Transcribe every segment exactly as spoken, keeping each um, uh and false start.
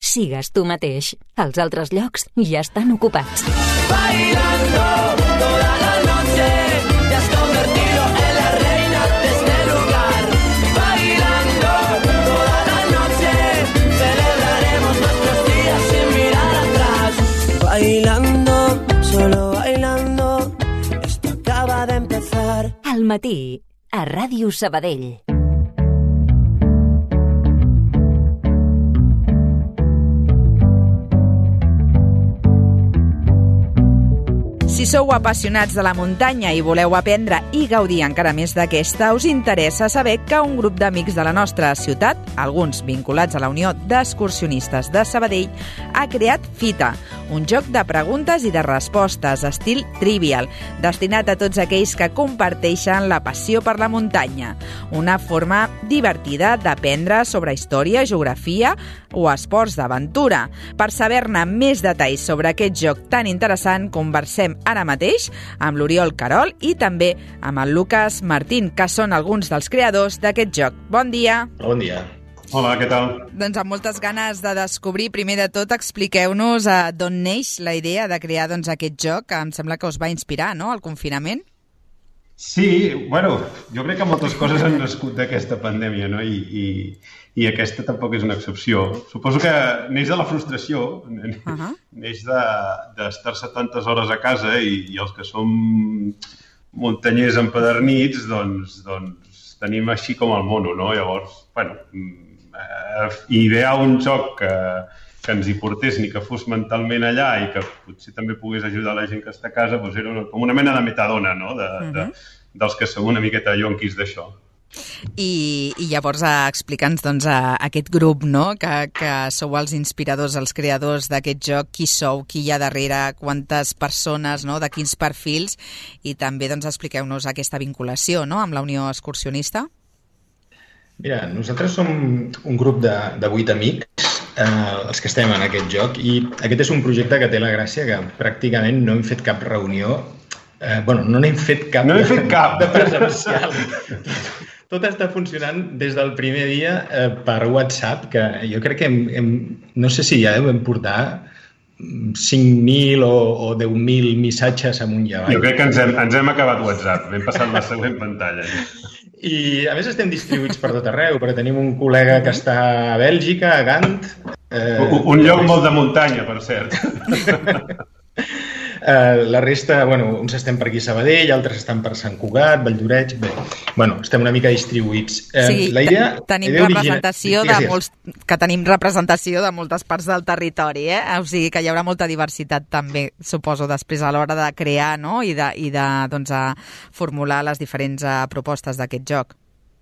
sigues tu mateix. Els altres llocs ja estan ocupats. Bailando toda la noche, te has convertido en la reina de este lugar. Bailando toda la noche, celebraremos nuestros días sin mirar atrás. Bailando, solo bailando, esto acaba de empezar. Al matí, a Ràdio Sabadell. Si sou apassionats de la muntanya i voleu aprendre i gaudir encara més d'aquesta, us interessa saber que un grup d'amics de la nostra ciutat, alguns vinculats a la Unió d'Excursionistes de Sabadell, ha creat Fita, un joc de preguntes i de respostes estil trivial, destinat a tots aquells que comparteixen la passió per la muntanya. Una forma divertida d'aprendre sobre història, geografia o esports d'aventura. Per saber-ne més detalls sobre aquest joc tan interessant, conversem ara mateix amb l'Oriol Carol i també amb el Lucas Martín, que són alguns dels creadors d'aquest joc. Bon dia. Bon dia. Hola, què tal? Doncs amb moltes ganes de descobrir, primer de tot, expliqueu-nos uh, d'on neix la idea de crear doncs, aquest joc, que em sembla que us va inspirar, no?, al confinament. Sí, bueno, jo crec que moltes coses han nascut d'aquesta pandèmia, no?, I, i, i aquesta tampoc és una excepció. Suposo que neix de la frustració, uh-huh. neix d'estar-se de, tantes hores a casa i, i els que som muntanyers empedernits, doncs, doncs tenim així com el mono, no? Llavors, bueno, eh, idear un joc que, que ens hi portés ni que fos mentalment allà i que potser també pogués ajudar la gent que està a casa, doncs era una, com una mena de metadona, no? De, uh-huh. de, dels que som una miqueta yonquis d'això. I, i llavors a explica'ns doncs, a aquest grup, no?, que, que sou els inspiradors, els creadors d'aquest joc, qui sou, qui hi ha darrere, quantes persones, no?, de quins perfils, i també doncs, expliqueu-nos aquesta vinculació, no?, amb la Unió Excursionista. Mira, nosaltres som un grup de, de vuit amics, eh, els que estem en aquest joc, i aquest és un projecte que té la gràcia que pràcticament no hem fet cap reunió, eh, bueno, no n'hem fet cap, no hem fet cap. de presencial. Tot està funcionant des del primer dia eh, per WhatsApp, que jo crec que hem, hem, no sé si ja devem portar cinc mil o, o deu mil missatges amunt i avall. Jo crec que ens hem, ens hem acabat WhatsApp, hem passat la següent pantalla. I a més estem distribuïts per tot arreu, perquè tenim un col·lega que està a Bèlgica, a Gant. Eh, un, un lloc molt de muntanya, per cert. Uh, la resta, bueno, uns estem per aquí a Sabadell, altres estan per Sant Cugat, Valldoreix, bé, bueno, estem una mica distribuïts. Uh, sí, la idea, tenim la representació de molts, que tenim representació de moltes parts del territori, eh? O sigui que hi haurà molta diversitat també, suposo, després a l'hora de crear, no?, i de, i de doncs, a formular les diferents uh, propostes d'aquest joc.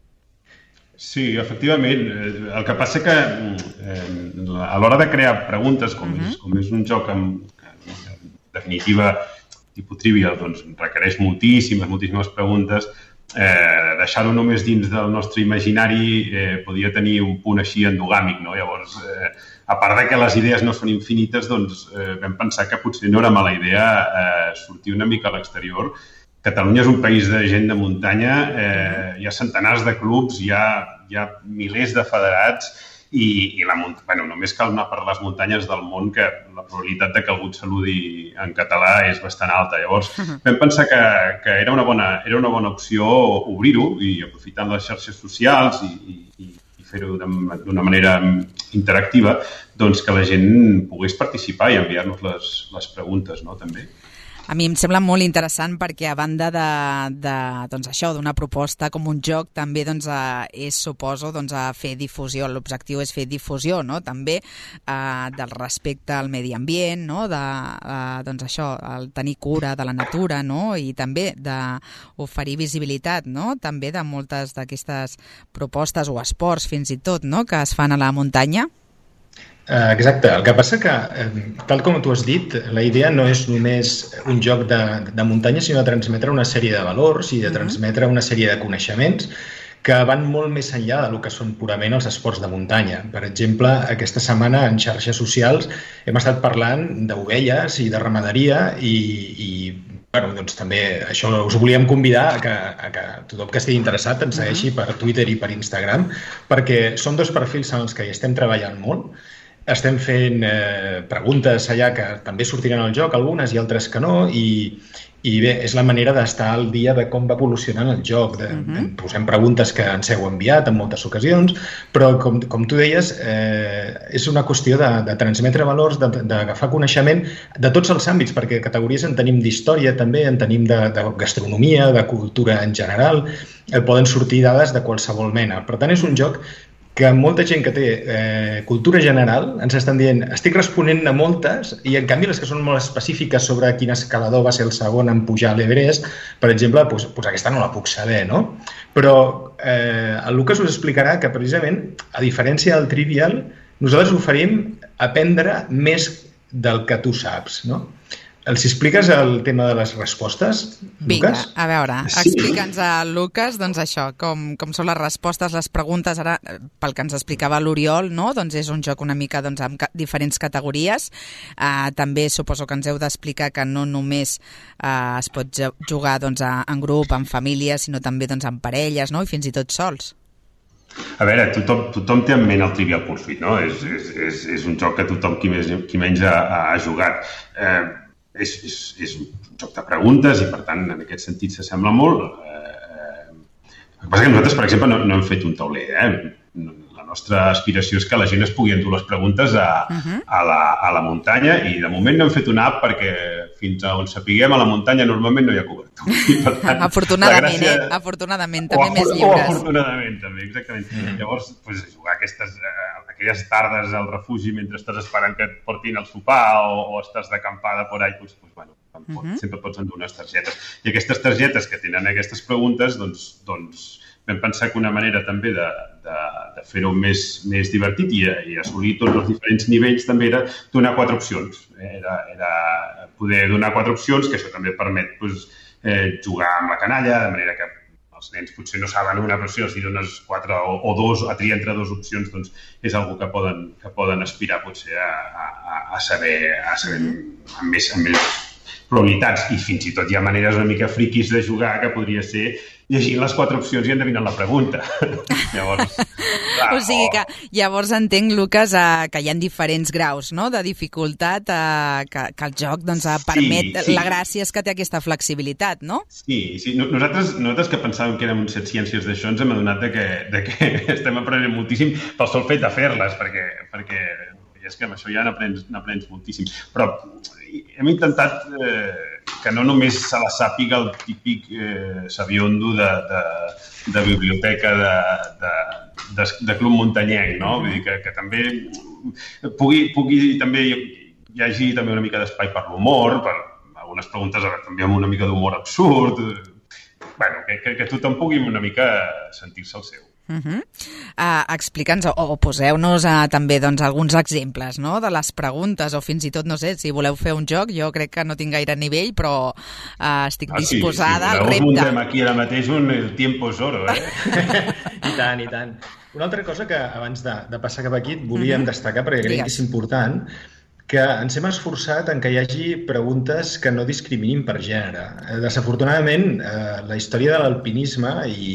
Sí, efectivament. El que passa que eh, a l'hora de crear preguntes, com, uh-huh. és, com és un joc amb definitiva, tipus trivial, doncs requereix moltíssimes, moltíssimes preguntes. Eh, deixar-ho només dins del nostre imaginari eh, podia tenir un punt així endogàmic, no? Llavors, eh, a part de que les idees no són infinites, doncs eh, vam pensar que potser no era mala idea eh, sortir una mica a l'exterior. Catalunya és un país de gent de muntanya, eh, hi ha centenars de clubs, hi ha, hi ha milers de federats, i, i la, bueno, només cal anar per les muntanyes del món que la probabilitat de que algú et saludi en català és bastant alta. Llavors, vam pensar que, que era, una bona, era una bona opció obrir-ho i aprofitant les xarxes socials i, i, i fer-ho d'una manera interactiva, doncs que la gent pogués participar i enviar-nos les, les preguntes, no?, també. A mi em sembla molt interessant perquè a banda de, de doncs això, d'una proposta com un joc, també doncs, a, és, suposo, doncs, a fer difusió. L'objectiu és fer difusió, no?, també eh, del respecte al medi ambient, no?, de eh, doncs això, el tenir cura de la natura, no?, i també d'oferir visibilitat, no?, també de moltes d'aquestes propostes o esports fins i tot, no?, que es fan a la muntanya. Exacte. El que passa que, tal com tu has dit, la idea no és només un joc de, de muntanya, sinó de transmetre una sèrie de valors i de transmetre una sèrie de coneixements que van molt més enllà del que són purament els esports de muntanya. Per exemple, aquesta setmana en xarxes socials hem estat parlant d'ovelles i de ramaderia i, i bueno, doncs també això us volíem convidar a que, a que tothom que estigui interessat ens segueixi per Twitter i per Instagram, perquè són dos perfils en els que hi estem treballant molt. estem fent eh, preguntes allà que també sortiran al joc, algunes i altres que no, i, i bé, és la manera d'estar al dia de com va evolucionant el joc. De, uh-huh. Posem preguntes que ens heu enviat en moltes ocasions, però com, com tu deies, eh, és una qüestió de, de transmetre valors, d'agafar coneixement de tots els àmbits, perquè categories en tenim d'història també, en tenim de, de gastronomia, de cultura en general, eh, poden sortir dades de qualsevol mena. Per tant, és un joc que molta gent que té eh, cultura general ens estan dient, estic responent a moltes, i en canvi les que són molt específiques sobre quin escalador va ser el segon en pujar a l'Everest, per exemple, doncs, doncs aquesta no la puc saber, no? Però eh, el Lucas us explicarà que precisament, a diferència del Trivial, nosaltres oferim aprendre més del que tu saps, no? Els expliques el tema de les respostes, Vinga, Lucas? a veure, Sí. explica'ns a Lucas, doncs això, com, com són les respostes, les preguntes, ara, pel que ens explicava l'Oriol, no? Doncs és un joc una mica doncs, amb ca diferents categories. Uh, també suposo que ens heu d'explicar que no només uh, es pot jugar doncs, a, en grup, en família, sinó també doncs, en parelles, no? I fins i tot sols. A veure, tothom, tothom té en ment el Trivial Pursuit, no? És, és, és, és un joc que tothom qui, més, qui menys ha, ha jugat. Eh, és, és, és un joc de preguntes i, per tant, en aquest sentit s'assembla molt. Eh, el que passa que nosaltres, per exemple, no, no hem fet un tauler. Eh? La nostra aspiració és que la gent es pugui endur les preguntes a, uh-huh. a, la, a la muntanya, i de moment no hem fet una app perquè fins a on sapiguem a la muntanya normalment no hi ha cobertura. Per tant, afortunadament, gràcia... eh? Afortunadament, també o, més o lliures. afortunadament, també, exactament. Mm. Llavors, pues, jugar aquestes, eh, aquelles tardes al refugi mentre estàs esperant que et portin el sopar o, o estàs d'acampada por ahí, pues, pues, bueno, pot, mm-hmm. sempre pots endur unes targetes. I aquestes targetes que tenen aquestes preguntes, doncs, doncs vam pensar que una manera també de, de, de fer-ho més, més divertit i, i assolir tots els diferents nivells també era donar quatre opcions. Era, era poder donar quatre opcions, que això també permet pues, eh, jugar amb la canalla, de manera que els nens potser no saben una, però si els dones quatre o, o dos, a triar entre dues opcions, doncs és algo que poden, que poden aspirar potser a, a, a saber, a saber amb, més, amb més probabilitats. I fins i tot hi ha maneres una mica friquis de jugar, que podria ser llegint les quatre opcions i endevinant la pregunta. Llavors, clar, o sigui que llavors entenc, Lucas, eh, que hi ha diferents graus, no?, de dificultat, eh, que, que el joc doncs, permet... Sí, sí. La gràcia és que té aquesta flexibilitat, no? Sí, sí. Nosaltres, nosaltres que pensàvem que érem set ciències d'això ens hem adonat de que, de que estem aprenent moltíssim pel sol fet de fer-les, perquè, perquè és que amb això ja n'aprens moltíssim. Però hem intentat eh, que no només se la sàpiga el típic eh, sabiondo de, de, de biblioteca de, de, de, de club muntanyenc, no? Vull dir que, que també pugui, pugui també hi hagi també una mica d'espai per l'humor, per algunes preguntes també amb una mica d'humor absurd. Bueno, que, que, que tothom pugui una mica sentir-se el seu. Uh-huh. Uh, Explica'ns o, o poseu-nos uh, també doncs, alguns exemples, no?, de les preguntes, o fins i tot, no sé, si voleu fer un joc, jo crec que no tinc gaire nivell, però uh, estic ah, disposada sí, sí. al repte. Muntem aquí ara mateix un el tiempo es oro, eh? I tant, i tant. Una altra cosa que abans de, de passar cap aquí volíem uh-huh. destacar, perquè crec que és important, que ens hem esforçat en que hi hagi preguntes que no discriminin per gènere. Desafortunadament, eh, la història de l'alpinisme i,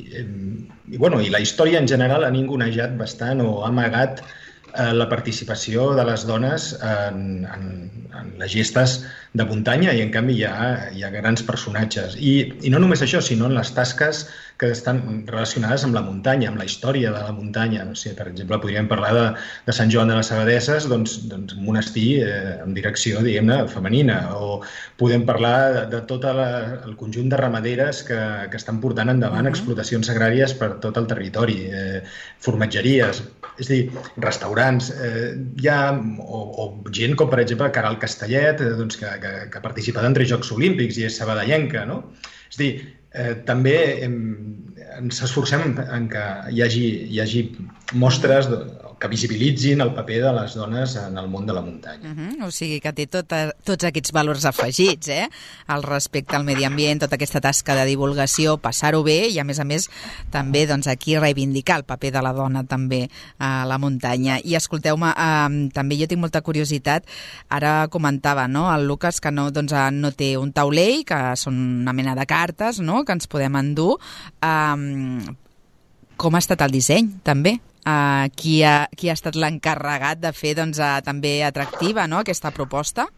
i, bueno, i la història en general ha ningunejat bastant o ha amagat eh, la participació de les dones en, en, en les gestes de muntanya, i en canvi hi ha, hi ha grans personatges. I, I no només això, sinó en les tasques que estan relacionades amb la muntanya, amb la història de la muntanya. O sigui, per exemple, podríem parlar de, de Sant Joan de les Abadesses, doncs, doncs un monestir eh, en direcció, diguem-ne, femenina. O podem parlar de, de tot la, el conjunt de ramaderes que, que estan portant endavant uh-huh. explotacions agràries per tot el territori, eh, formatgeries, és a dir, restaurants. Eh, hi ha o, o gent com, per exemple, Caral Castellet, eh, doncs, que, que, que ha participat en tres Jocs Olímpics i és sabadellenca, no? És a dir, Eh, també hem, ens esforcem en, en que hi hagi, hi hagi mostres de, que visibilitzin el paper de les dones en el món de la muntanya. Uh-huh. O sigui que té tot, tots aquests valors afegits, eh? El respecte al medi ambient, tota aquesta tasca de divulgació, passar-ho bé i, a més a més, també doncs, aquí reivindicar el paper de la dona també a la muntanya. I escolteu-me, eh, també jo tinc molta curiositat, ara comentava, no?, el Lucas, que no, doncs, no té un taulell, que són una mena de cartes, no?, que ens podem endur. Eh, com ha estat el disseny, també? Uh, qui, ha, qui ha estat l'encarregat de fer doncs, uh, també atractiva, no?, aquesta proposta?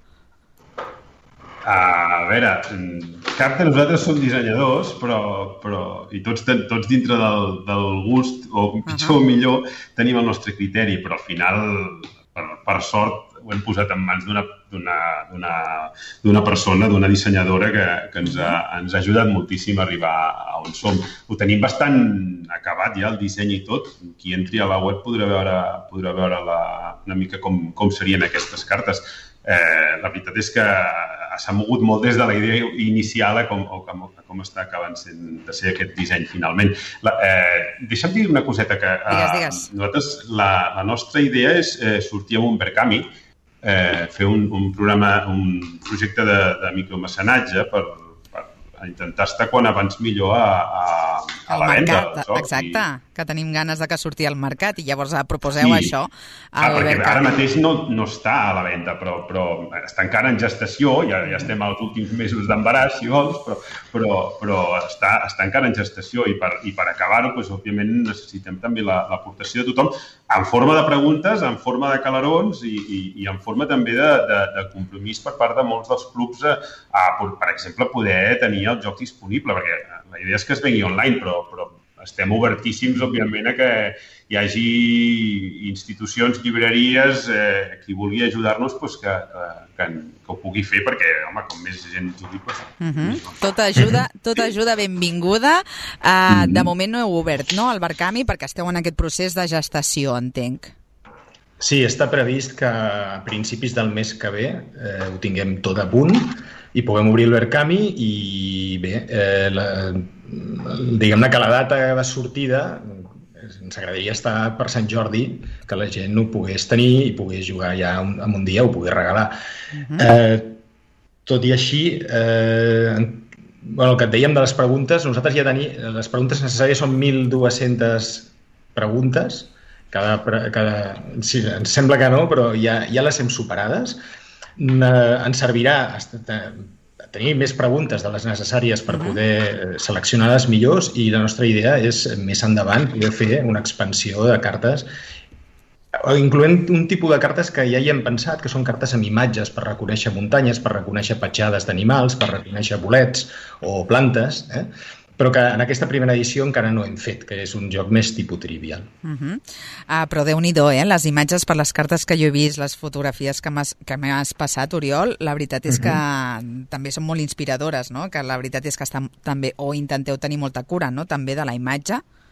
A veure, cap de nosaltres som dissenyadors, però, però i tots, tots dintre del, del gust, o pitjor uh-huh. o millor, tenim el nostre criteri, però al final, per, per sort, ho hem posat en mans d'una d'una persona, d'una dissenyadora que, que ens, ha, ens ha ajudat moltíssim a arribar a on som. Ho tenim bastant acabat ja, el disseny i tot. Qui entri a la web podrà veure, podrà veure la, una mica com, com serien aquestes cartes. Eh, la veritat és que s'ha mogut molt des de la idea inicial a com, a com, a com està acabant sent, de ser aquest disseny finalment. La, eh, deixa'm dir una coseta que eh, digues, digues. nosaltres, la, la nostra idea és eh, sortir amb un Verkami, eh, fer un, un programa, un projecte de, de micromecenatge per, per intentar estar quan abans millor a, a, a la venda del joc. Exacte, i... que tenim ganes de que surti al mercat i llavors proposeu sí. això. Ah, perquè Verkami. Ara mateix no, no està a la venda, però, però està encara en gestació, ja, ja estem als últims mesos d'embaràs, si vols, però, però, però està, està encara en gestació i per, i per acabar-ho, doncs, òbviament, necessitem també l'aportació de tothom en forma de preguntes, en forma de calarons i, i, i en forma també de, de, de compromís per part de molts dels clubs a, a, per exemple, poder tenir el joc disponible, perquè la idea és que es vengui online, però, però estem obertíssims, òbviament, a que hi hagi institucions, llibreries, eh, qui vulgui ajudar-nos, doncs que, que, que, que ho pugui fer, perquè, home, com més gent jugui, doncs... Uh -huh. Tota ajuda, tota ajuda benvinguda. Uh, uh -huh. De moment no heu obert, no?, el Verkami, perquè esteu en aquest procés de gestació, entenc. Sí, està previst que a principis del mes que ve eh, ho tinguem tot a punt i puguem obrir el Verkami i bé, eh, la, diguem-ne que la data de sortida ens agradaria estar per Sant Jordi, que la gent ho pogués tenir i pogués jugar ja un, en un dia, ho pogués regalar. Uh-huh. eh, tot i així, eh, bueno, el que et dèiem de les preguntes, nosaltres ja tenim, les preguntes necessàries són mil dues-centes preguntes. Cada, cada, sí, ens sembla que no, però ja, ja les hem superades. Eh, ens servirà a tenir més preguntes de les necessàries per poder seleccionar les millors i la nostra idea és, més endavant, poder fer una expansió de cartes, incloent un tipus de cartes que ja hi hem pensat, que són cartes amb imatges per reconèixer muntanyes, per reconèixer petjades d'animals, per reconèixer bolets o plantes, eh? però que en aquesta primera edició encara no hem fet, que és un joc més tipus trivial. Uh -huh. uh, però Déu-n'hi-do, eh? Les imatges per les cartes que jo he vist, les fotografies que m'has passat, Oriol, la veritat és que uh -huh. també són molt inspiradores, no? Que la veritat és que estan, també, o intenteu tenir molta cura, no?, també de la imatge.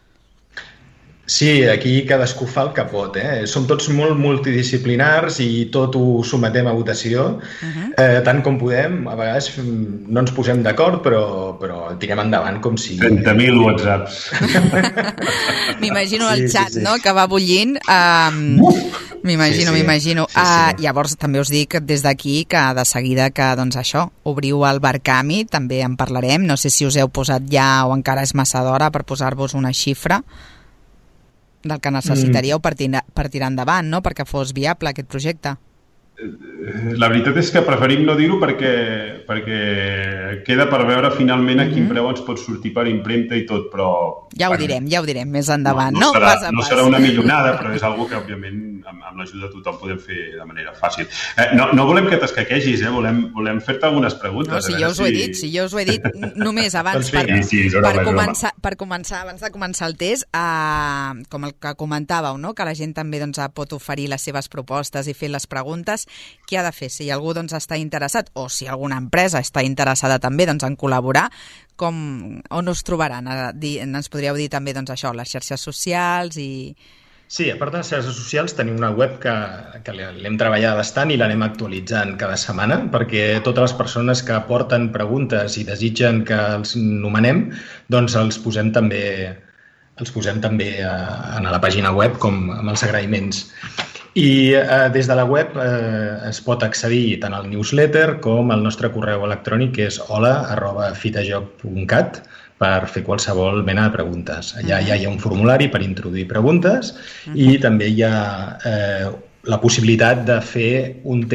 Sí, aquí cadascú fa el que pot. Eh? Som tots molt multidisciplinars i tot ho sometem a votació, uh-huh. eh, tant com podem. A vegades no ens posem d'acord, però, però tirem endavant com si... trenta mil whatsapps. M'imagino el xat, sí, sí, sí. no?, que va bullint. Um, m'imagino, sí, sí. m'imagino. Sí, sí. Uh, llavors, també us dic des d'aquí que de seguida que, doncs això, obriu el Verkami, també en parlarem. No sé si us heu posat ja o encara és massa d'hora per posar-vos una xifra del que necessitaríeu per tirar, per tirar endavant, no?, perquè fos viable aquest projecte. La veritat és que preferim no dir-ho perquè, perquè queda per veure finalment a quin mm-hmm. preu ens pot sortir per impremta i tot, però... Ja ho bueno, direm, ja ho direm més endavant, no? No, no, serà, pas a pas. no serà una milionada, però és algo que, òbviament, amb, amb l'ajuda de tothom podem fer de manera fàcil. Eh, no, no volem que t'escaquegis, eh? volem, volem fer-te algunes preguntes. No, si jo us ho he dit, si jo us ho he dit, només abans, per, sí, sí, per, començar, per començar, abans de començar el test, eh, com el que comentàveu, no?, que la gent també doncs, pot oferir les seves propostes i fer les preguntes. Què ha de fer? Si algú doncs, està interessat, o si alguna empresa està interessada també doncs, en col·laborar, com, on us trobaran? Ens podríeu dir també doncs, això, les xarxes socials i... Sí, a part de les xarxes socials tenim una web que, que l'hem treballat bastant i l'anem actualitzant cada setmana perquè totes les persones que aporten preguntes i desitgen que els nomenem, doncs els posem també, els posem també a, a la pàgina web com amb els agraïments. I eh, des de la web eh, es pot accedir tant al newsletter com al nostre correu electrònic, que és hola arroba fitajoc punt cat, per fer qualsevol mena de preguntes. Allà ja hi ha un formulari per introduir preguntes i també hi ha eh, la possibilitat de fer un test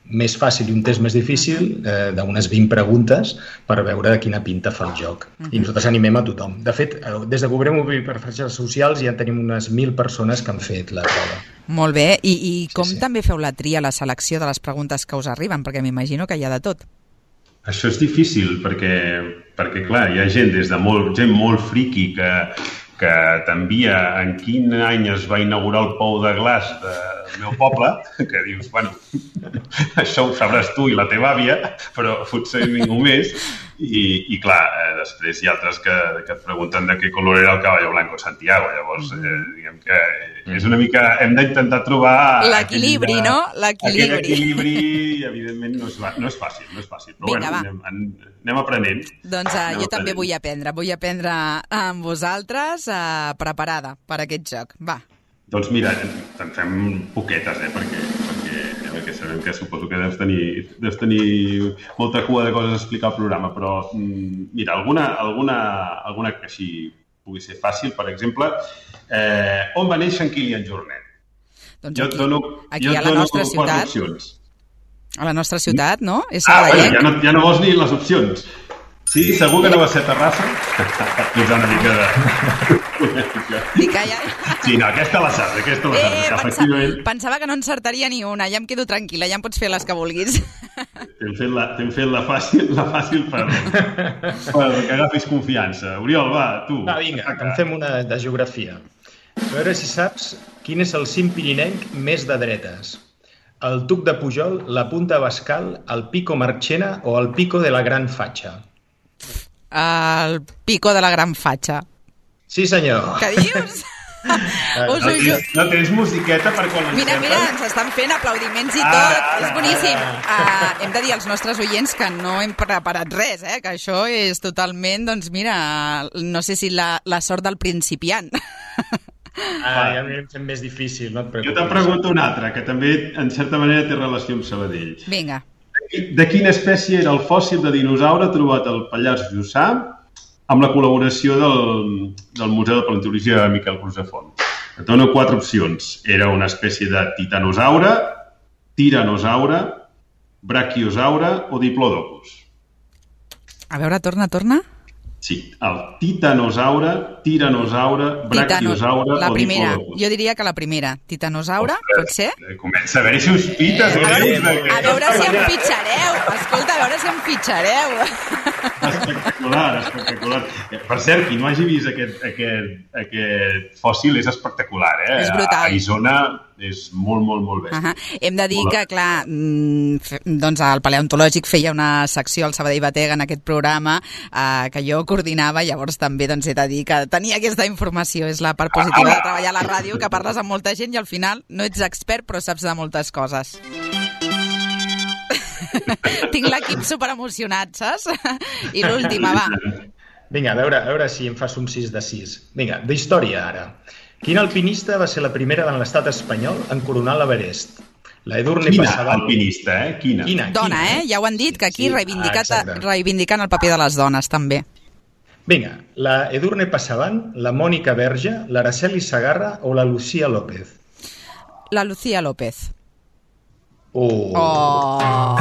més fàcil i un test més difícil, eh, d'unes vint preguntes per veure de quina pinta fa el joc. I nosaltres animem a tothom. De fet, des de Cobrem Mobil per xarxes socials ja tenim unes mil persones que han fet la prova. Molt bé. I, i com Sí, sí. també feu la tria, la selecció de les preguntes que us arriben? Perquè m'imagino que hi ha de tot. Això és difícil perquè, perquè clar, hi ha gent des de molt, gent molt friqui que, que t'envia en quin any es va inaugurar el pou de glaç del meu poble, que dius, bueno, això ho sabràs tu i la teva àvia, però potser ningú més. I, i clar, eh, després hi ha altres que, que et pregunten de què color era el Caballo Blanco Santiago. Llavors, eh, diguem que és una mica... Hem d'intentar trobar... L'equilibri, aquell de- no? L'equilibri. Aquest equilibri, i evidentment, no és, no és fàcil, no és fàcil. Però Vinga, bueno, anem, anem aprenent. Doncs uh, Anem jo també aprenent. vull aprendre. Vull aprendre amb vosaltres, uh, preparada per aquest joc. Va. Doncs mira, en fem poquetes, eh, perquè, perquè, perquè sabem que suposo que deus tenir, deus tenir molta cua de coses a explicar al programa, però mm, mira, alguna, alguna, alguna que així pugui ser fàcil, per exemple, eh, on va néixer en Kilian Jornet? Doncs Jo aquí, et dono, aquí jo a et la dono nostra quatre ciutat. opcions. A la nostra ciutat, no? És Ah, bueno, sabadellenc. ja no, ja no vols ni les opcions. Sí, segur que no va ser Terrassa? Doncs una mica de... Una mica... Dic que ja... Sí, no, aquesta la saps, aquesta la saps, Eh, que pensa, efectivament... pensava que no encertaria ni una. Ja em quedo tranquil·la, ja em pots fer les que vulguis. T'hem fet la, t'hem fet la fàcil, la fàcil per, per que agafis confiança. Oriol, va, tu. Va, vinga, que en fem una de geografia. A veure si saps quin és el cim pirinenc més de dretes. El Tuc de Pujol, la Punta Bascal, el Pico Marchena o el Pico de la Gran Fatxa? El pico de la Gran Fatxa. Sí, senyor. Què dius? Us No ho ju... tens, no tens musiqueta per quan Mira, mira, l'encertes? ens estan fent aplaudiments i Ara, tot. ara, És boníssim. ara. Uh, hem de dir als nostres oients que no hem preparat res, eh? Que això és totalment, doncs mira, no sé si la, la sort del principiant. Ah, ja m'ho hem fet més difícil, no et preocupis. Jo te'n pregunto una altra, que també, en certa manera, té relació amb Sabadell. Vinga. De quina espècie era el fòssil de dinosaure trobat al Pallars Jussà amb la col·laboració del, del Museu de Paleontologia de Miquel Crusafont? Et dono quatre opcions. Era una espècie de titanosaure, tiranosaure, brachiosaure o diplodocus. A veure, torna, torna. Sí, el titanosaure, tiranosaure, brachiosaure La o primera. diplodocus. Jo diria que la primera. Titanosaure, pot ser? Eh, Comença a veure si us pites. A eh? veure, a veure si em fitxareu. Escolta, a veure si em fitxareu. Espectacular, espectacular. Per cert, qui no hagi vist aquest, aquest, aquest fòssil és espectacular, eh? És brutal. A Isona és molt, molt, molt bé. Uh -huh. Hem de dir Molt que, bé. clar, mm, fe- doncs el Paleontològic feia una secció al Sabadell Batega en aquest programa eh, que jo coordinava, llavors també doncs, he de dir que tenia aquesta informació. És la part positiva de treballar a la ràdio, que parles amb molta gent i al final no ets expert però saps de moltes coses. Tinc l'equip superemocionat, saps? I l'última, va. Vinga, a veure, a veure si em fas un sis de sis. Vinga, d'història ara. Quin alpinista va ser la primera de l'estat espanyol en coronar l'Everest? La Edurne Quina Passaval. alpinista, eh? Quina. Quina, Dona, quina, eh? Ja ho han dit, que aquí Sí, reivindicat, ah, exacte. reivindicant el paper de les dones, també. Vinga, la Edurne Passavan, la Mònica Verge, l'Araceli Sagarra o la Lucía López? La Lucía López. Oh. Oh!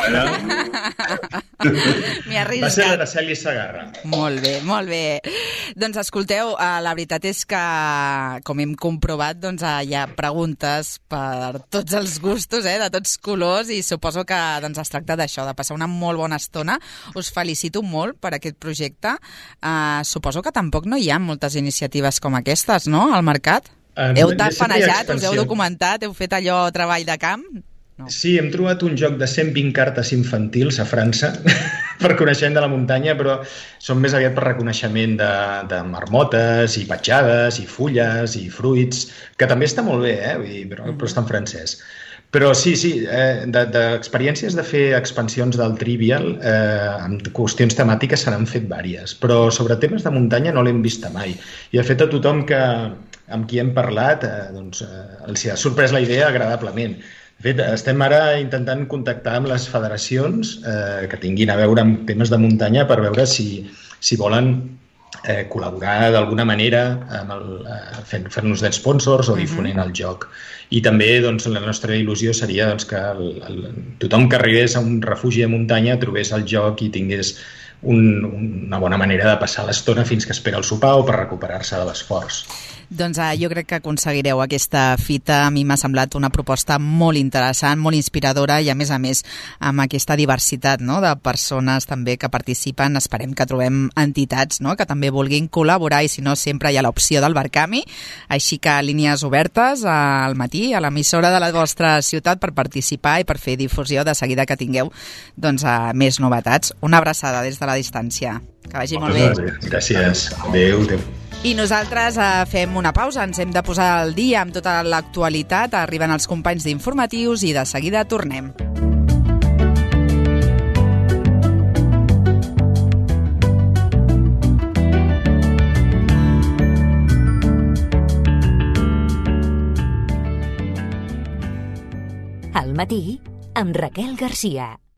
M'hi Va ser arriscat. l'Araceli Sagarra. Molt bé, molt bé. Doncs escolteu, eh, la veritat és que, com hem comprovat, doncs eh, hi ha preguntes per tots els gustos, eh, de tots colors, i suposo que doncs, es tracta d'això, de passar una molt bona estona. Us felicito molt per aquest projecte. Eh, suposo que tampoc no hi ha moltes iniciatives com aquestes, no?, al mercat. Eh, Heu de- sempre hi ha tafanejat, us heu expansió. documentat, heu fet allò treball de camp? No. Sí, hem trobat un joc de cent vint cartes infantils a França per coneixement de la muntanya, però són més aviat per reconeixement de, de marmotes i petjades i fulles i fruits, que també està molt bé, eh? Vull dir, però, però està en francès. Però sí, sí, eh, d'experiències de, de fer expansions del Trivial, eh, amb qüestions temàtiques se n'han fet vàries, però sobre temes de muntanya no l'hem vista mai. I de fet a tothom que, amb qui hem parlat eh, doncs, eh, els ha sorprès la idea agradablement. De fet, estem ara intentant contactar amb les federacions eh, que tinguin a veure amb temes de muntanya per veure si, si volen eh, col·laborar d'alguna manera amb el, eh, fent, fent-nos d'sponsors o difonent el joc. I també doncs, la nostra il·lusió seria doncs, que el, el, tothom que arribés a un refugi de muntanya trobés el joc i tingués un, una bona manera de passar l'estona fins que espera el sopar o per recuperar-se de l'esforç. Doncs uh, jo crec que aconseguireu aquesta fita. A mi m'ha semblat una proposta molt interessant, molt inspiradora i a més a més amb aquesta diversitat, no?, de persones també que participen. Esperem que trobem entitats, no?, que també vulguin col·laborar i si no sempre hi ha l'opció del Barcamp. Així que línies obertes al matí a l'emissora de la vostra ciutat per participar i per fer difusió de seguida que tingueu doncs, uh, més novetats. Una abraçada des de la distància. Que vagi molt bé. Gràcies. Adéu, adéu. I nosaltres eh, fem una pausa, ens hem de posar al dia amb tota l'actualitat, arriben els companys d'informatius i de seguida tornem. Al matí, amb Raquel Garcia.